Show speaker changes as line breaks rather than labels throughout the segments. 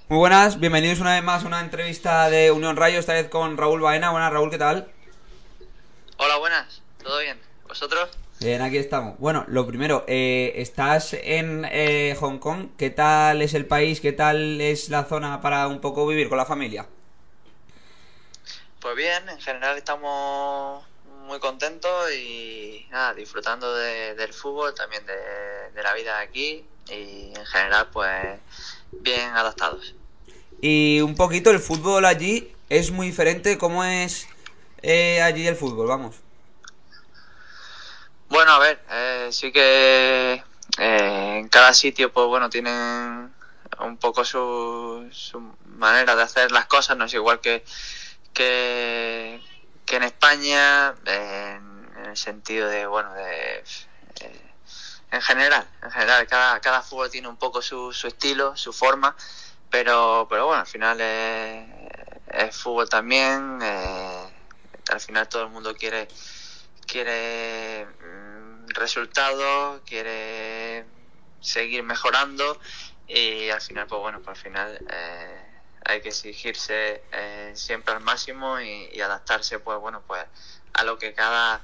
Muy buenas, bienvenidos una vez más a una entrevista de Unión Rayo, esta vez con Raúl Baena. Buenas, Raúl, ¿qué tal?
Hola, buenas. ¿Todo bien? ¿Vosotros?
Bien, aquí estamos. Bueno, lo primero, estás en Hong Kong. ¿Qué tal es el país? ¿Qué tal es la zona para un poco vivir con la familia?
Pues bien, en general estamos muy contentos y nada, disfrutando del fútbol, también de la vida aquí y en general pues bien adaptados.
Y un poquito el fútbol allí es muy diferente. ¿Cómo es allí el fútbol? Vamos.
Bueno, a ver, sí que en cada sitio pues bueno tienen un poco su manera de hacer las cosas, no es igual que, que en España, en el sentido de, bueno, en general, cada fútbol tiene un poco su estilo, su forma, pero bueno, al final es fútbol también, al final todo el mundo quiere resultados, quiere seguir mejorando y al final, pues bueno, pues al final hay que exigirse siempre al máximo y adaptarse, pues bueno, pues a lo que cada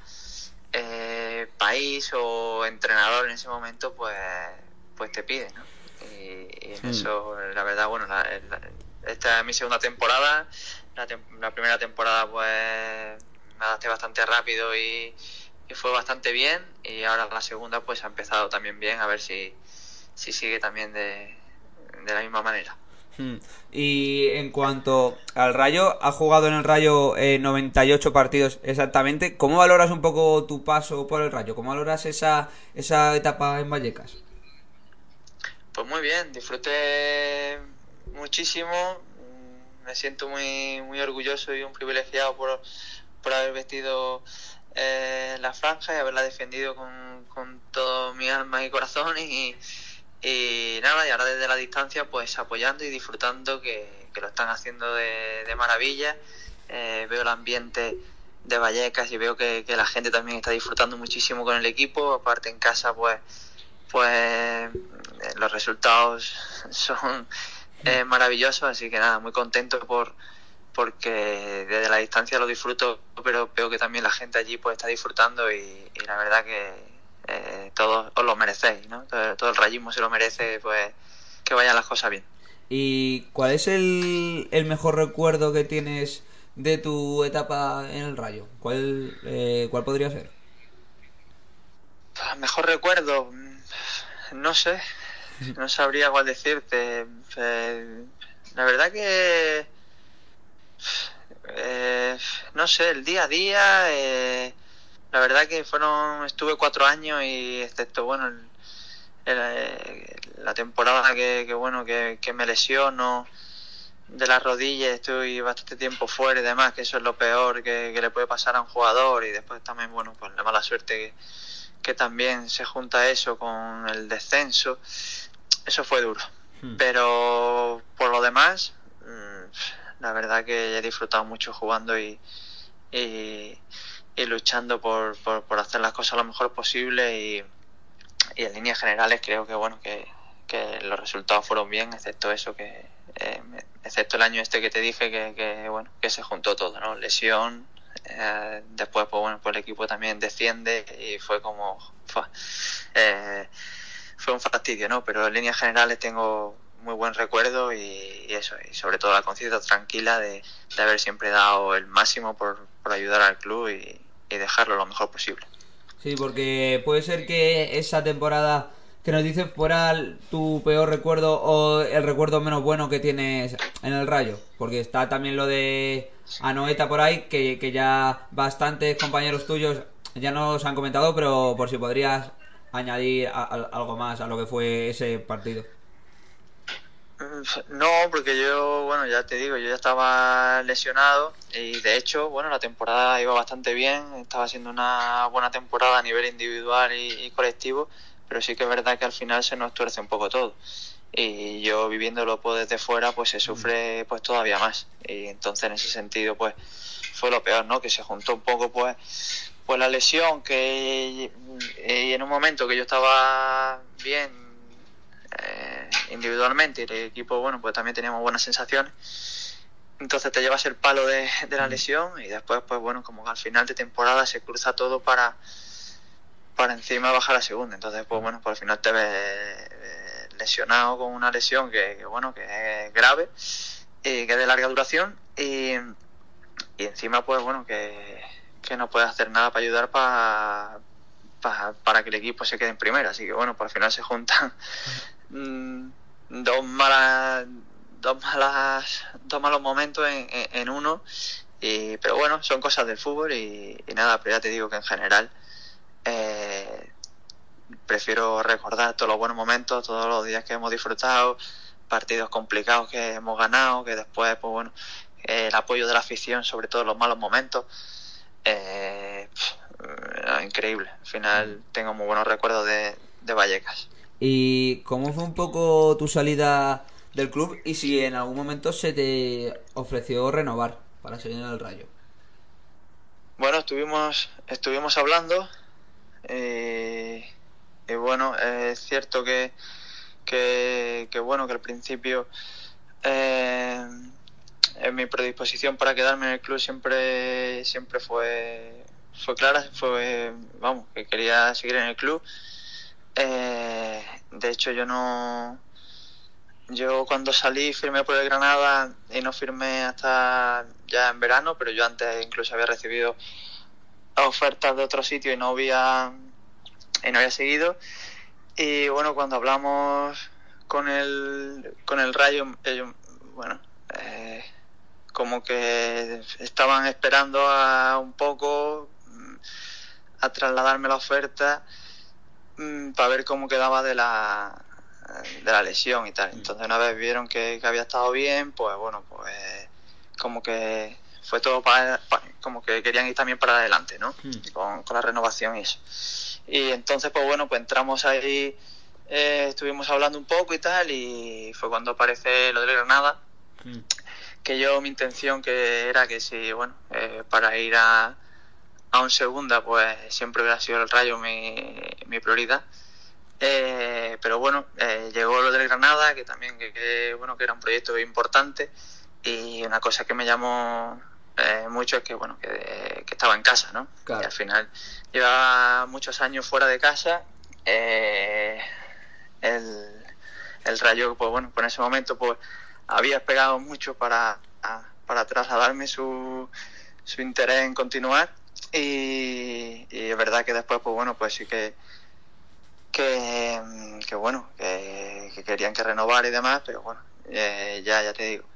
país o entrenador en ese momento pues te pide, ¿no? Y en
Mm.
eso, la verdad, bueno, esta es mi segunda temporada. La primera temporada pues me adapté bastante rápido y fue bastante bien, y ahora la segunda pues ha empezado también bien, a ver si sigue también de la misma manera.
Mm. Y en cuanto al Rayo, ha jugado en el Rayo 98 partidos exactamente. ¿Cómo valoras un poco tu paso por el Rayo? ¿Cómo valoras esa etapa en Vallecas?
Pues muy bien, disfruté muchísimo, me siento muy orgulloso y un privilegiado por haber vestido la franja y haberla defendido con todo mi alma y corazón y nada, y ahora desde la distancia pues apoyando y disfrutando que lo están haciendo de maravilla. Veo el ambiente de Vallecas y veo que la gente también está disfrutando muchísimo con el equipo, aparte en casa pues los resultados son maravillosos, así que nada, muy contento porque desde la distancia lo disfruto, pero veo que también la gente allí pues está disfrutando y la verdad que todos os lo merecéis, ¿no? Todo el rayismo se lo merece, pues que vayan las cosas bien.
¿Y cuál es el mejor recuerdo que tienes de tu etapa en el Rayo? ¿Cuál podría ser?
Mejor recuerdo, no sé, no sabría cuál decirte. La verdad que eh, no sé, el día a día, la verdad que estuve 4 años y excepto, bueno, la temporada bueno, que me lesiono de las rodillas, estoy bastante tiempo fuera y demás, que eso es lo peor que le puede pasar a un jugador, y después también, bueno, pues la mala suerte que también se junta eso con el descenso, eso fue duro. Pero por lo demás, la verdad que he disfrutado mucho jugando y, y luchando por hacer las cosas lo mejor posible y en líneas generales creo que bueno que los resultados fueron bien, excepto eso excepto el año este que te dije que bueno que se juntó todo, ¿no? Lesión, después pues bueno pues el equipo también desciende y eh, fue un fastidio, ¿no? Pero en líneas generales tengo muy buen recuerdo y eso, y sobre todo la conciencia tranquila de haber siempre dado el máximo por ayudar al club y dejarlo lo mejor posible.
Sí, porque puede ser que esa temporada que nos dices fuera tu peor recuerdo o el recuerdo menos bueno que tienes en el Rayo. Porque está también lo de Anoeta por ahí, que ya bastantes compañeros tuyos ya nos han comentado, pero por si podrías añadir algo más a lo que fue ese partido.
No, porque yo, bueno, ya te digo, yo ya estaba lesionado y de hecho, bueno, la temporada iba bastante bien, estaba haciendo una buena temporada a nivel individual y colectivo, pero sí que es verdad que al final se nos tuerce un poco todo. Y yo viviéndolo pues desde fuera, pues se sufre pues todavía más. Y entonces en ese sentido, pues fue lo peor, ¿no? Que se juntó un poco pues la lesión y en un momento que yo estaba bien, individualmente, y el equipo, bueno, pues también teníamos buenas sensaciones. Entonces te llevas el palo de la lesión y después, pues bueno, como al final de temporada se cruza todo para encima bajar a segunda. Entonces, pues bueno, pues al final te ves lesionado con una lesión que bueno, que es grave y que es de larga duración y encima, pues bueno, que no puedes hacer nada para ayudar para que el equipo se quede en primera. Así que bueno, pues al final se juntan dos malos momentos en uno, pero bueno, son cosas del fútbol y nada, pero ya te digo que en general prefiero recordar todos los buenos momentos, todos los días que hemos disfrutado, partidos complicados que hemos ganado, que después, pues bueno, el apoyo de la afición, sobre todo en los malos momentos, increíble. Al final tengo muy buenos recuerdos de Vallecas.
¿Y cómo fue un poco tu salida del club y si en algún momento se te ofreció renovar para seguir en el Rayo?
Bueno, estuvimos hablando y bueno, es cierto que bueno, que al principio mi predisposición para quedarme en el club siempre fue clara, vamos, que quería seguir en el club. De hecho, yo cuando salí firmé por el Granada y no firmé hasta ya en verano, pero yo antes incluso había recibido ofertas de otro sitio y no había seguido. Y bueno, cuando hablamos con el Rayo, ellos, bueno, como que estaban esperando un poco a trasladarme la oferta para ver cómo quedaba de la lesión y tal. Entonces, una vez vieron que había estado bien, pues bueno, pues como que fue todo como que querían ir también para adelante, ¿no? Con la renovación y eso. Y entonces, pues bueno, pues entramos ahí, estuvimos hablando un poco y tal, y fue cuando aparece lo del Granada, que mi intención que era que si, bueno, para ir a un segunda, pues siempre hubiera sido el Rayo mi prioridad. Pero bueno, llegó lo del Granada, que también bueno, que era un proyecto importante, y una cosa que me llamó mucho es que bueno, que estaba en casa, ¿no?
Claro.
Y al final llevaba muchos años fuera de casa. El Rayo, pues bueno, en ese momento pues había esperado mucho para trasladarme su interés en continuar, y es verdad que después, pues bueno, pues sí que bueno, que querían que renovara y demás, pero bueno, ya te digo,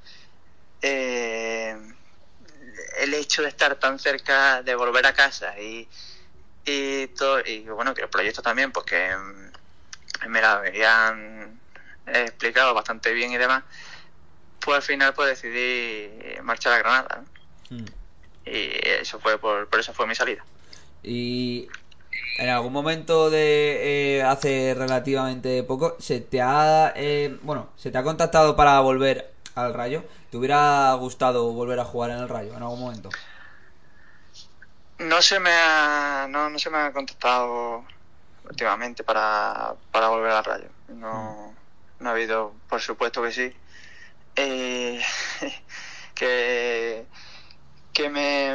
el hecho de estar tan cerca, de volver a casa y todo, y bueno, que el proyecto también, pues que me lo habían explicado bastante bien y demás, pues al final pues decidí marchar a Granada, ¿no? Y eso fue por eso fue mi salida.
Y en algún momento de hace relativamente poco se te ha contactado para volver al Rayo. ¿Te hubiera gustado volver a jugar en el Rayo en algún momento?
No se me ha contactado últimamente para volver al Rayo. No ha habido, por supuesto que sí. Que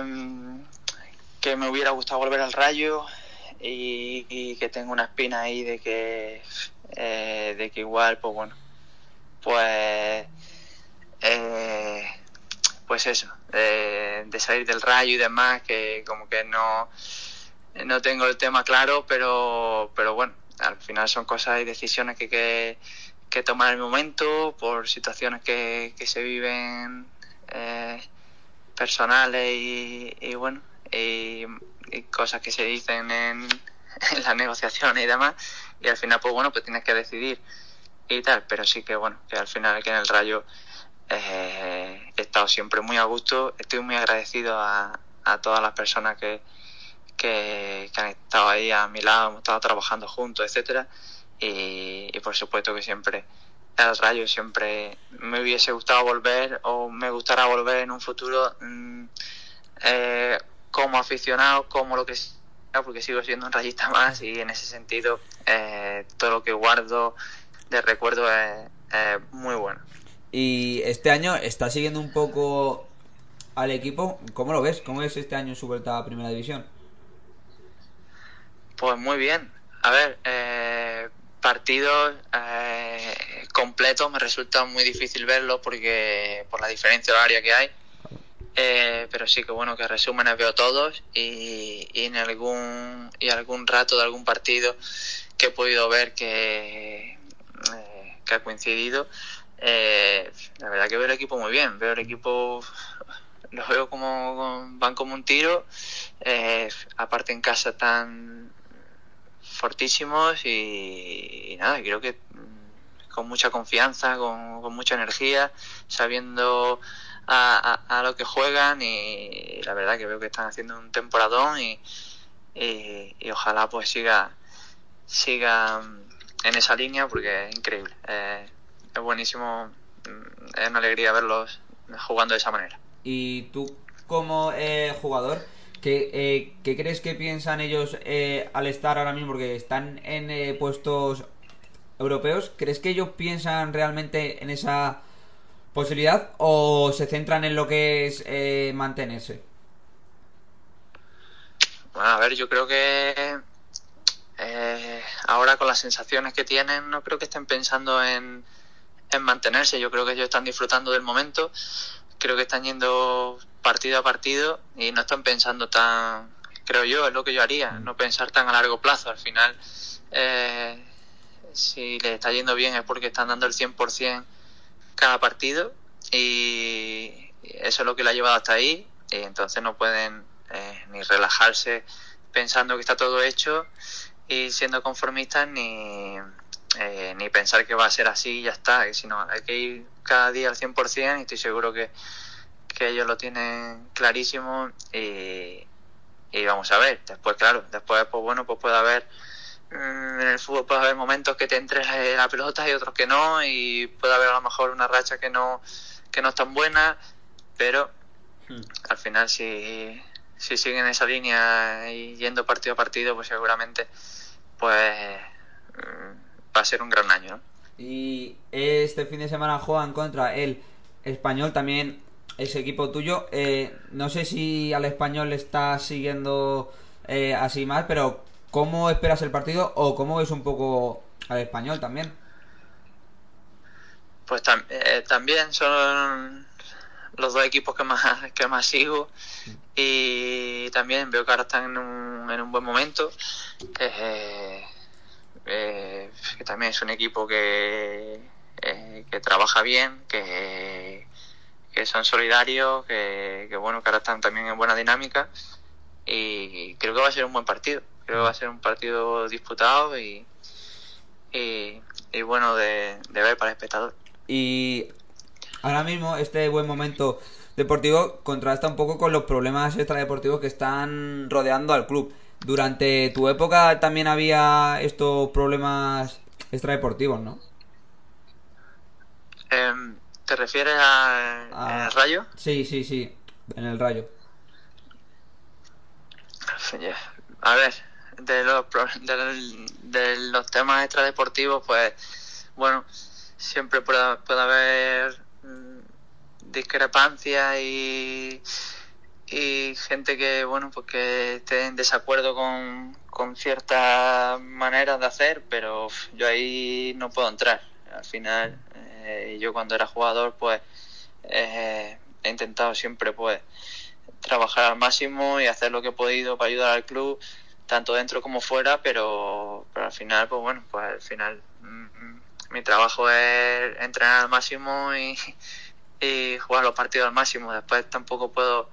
me hubiera gustado volver al Rayo, y que tengo una espina ahí de que igual, pues bueno, pues eso, de salir del Rayo y demás, que como que no tengo el tema claro, pero bueno, al final son cosas y decisiones que tomar en el momento, por situaciones que se viven personales y bueno, y cosas que se dicen en las negociaciones y demás, y al final pues bueno, pues tienes que decidir y tal. Pero sí que bueno, que al final aquí en el Rayo he estado siempre muy a gusto. Estoy muy agradecido a todas las personas que han estado ahí a mi lado, hemos estado trabajando juntos, etcétera, y por supuesto que siempre al Rayo siempre me hubiese gustado volver, o me gustará volver en un futuro, como aficionado, como lo que sea, porque sigo siendo un rayista más, y en ese sentido todo lo que guardo de recuerdo muy bueno.
Y este año está siguiendo un poco al equipo. ¿Cómo lo ves? ¿Cómo es este año su vuelta a Primera División?
Pues muy bien. A ver, partidos completos me resulta muy difícil verlo porque por la diferencia horaria que hay. Pero sí que bueno, que resúmenes veo todos y en algún rato de algún partido que he podido ver que ha coincidido. La verdad que veo el equipo muy bien. Veo el equipo, los veo como van como un tiro. Aparte en casa tan fortísimos y nada, creo que con mucha confianza, con mucha energía, sabiendo a lo que juegan, y la verdad que veo que están haciendo un temporadón y ojalá pues siga en esa línea porque es increíble, es buenísimo, es una alegría verlos jugando de esa manera.
Y tú, como jugador, ¿qué crees que piensan ellos al estar ahora mismo? Porque están en puestos europeos. ¿Crees que ellos piensan realmente en esa posibilidad o se centran en lo que es mantenerse?
Bueno, a ver, yo creo que ahora con las sensaciones que tienen no creo que estén pensando en mantenerse. Yo creo que ellos están disfrutando del momento, creo que están yendo partido a partido y no están pensando tan, creo yo, es lo que yo haría, no pensar tan a largo plazo. Al final, si les está yendo bien es porque están dando el 100% cada partido y eso es lo que le ha llevado hasta ahí, y entonces no pueden ni relajarse pensando que está todo hecho y siendo conformistas, ni pensar que va a ser así y ya está, sino hay que ir cada día al 100% y estoy seguro que ellos lo tienen clarísimo y vamos a ver, después claro, después pues bueno, pues puede haber en el fútbol puede haber momentos que te entre la pelota y otros que no, y puede haber a lo mejor una racha que no es tan buena, pero al final si siguen esa línea y yendo partido a partido, pues seguramente pues va a ser un gran año, ¿no?
Y este fin de semana juegan contra el Español, también ese equipo tuyo. No sé si al Español le estás siguiendo así más, pero ¿cómo esperas el partido o cómo ves un poco al Español también?
Pues también son los dos equipos que más sigo, y también veo que ahora están en un buen momento. Que también es un equipo que trabaja bien, que son solidarios, que bueno, que ahora están también en buena dinámica, y creo que va a ser un buen partido. Creo que va a ser un partido disputado y bueno de ver para el espectador.
Y ahora mismo este buen momento deportivo contrasta un poco con los problemas extradeportivos que están rodeando al club. Durante tu época también había estos problemas extradeportivos, ¿no?
¿Te refieres al Rayo?
Sí, sí, sí, en el Rayo.
A ver, de los temas extradeportivos, pues bueno, siempre puede haber discrepancias y gente que bueno, pues que esté en desacuerdo con ciertas maneras de hacer, pero yo ahí no puedo entrar. Al final, yo cuando era jugador, pues he intentado siempre pues trabajar al máximo y hacer lo que he podido para ayudar al club, tanto dentro como fuera, pero al final, pues bueno, pues al final mi trabajo es entrenar al máximo y jugar los partidos al máximo. Después tampoco puedo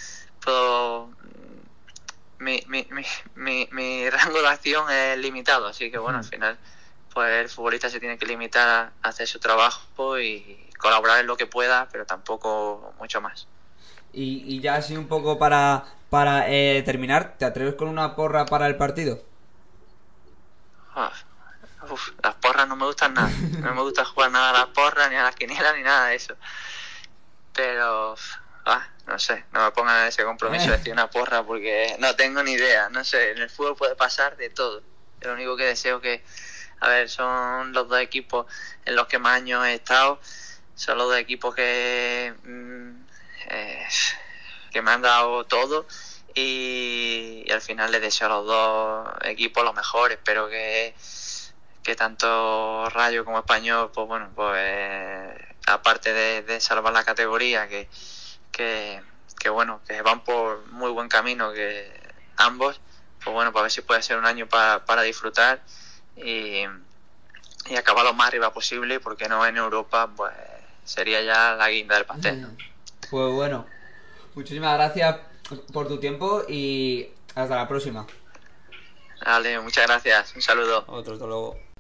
mi rango de acción es limitado, así que bueno, al final pues el futbolista se tiene que limitar a hacer su trabajo y colaborar en lo que pueda, pero tampoco mucho más.
Y ya así un poco para terminar, ¿te atreves con una porra para el partido?
Las porras no me gustan nada, no me gusta jugar nada a las porras, ni a las quinielas, ni nada de eso, pero no sé, no me pongan en ese compromiso de decir una porra porque no tengo ni idea, no sé, en el fútbol puede pasar de todo. Yo lo único que deseo que A ver, son los dos equipos en los que más años he estado. Son los dos equipos que me han dado todo y al final les deseo a los dos equipos lo mejor. Espero que tanto Rayo como Español, pues bueno, pues aparte de salvar la categoría, que bueno, que van por muy buen camino, que ambos, pues bueno, pues a ver si puede ser un año para disfrutar y acabar lo más arriba posible, porque no en Europa, pues sería ya la guinda del pastel.
Pues bueno, muchísimas gracias por tu tiempo y hasta la próxima.
Vale, muchas gracias, un saludo.
Otro, hasta luego.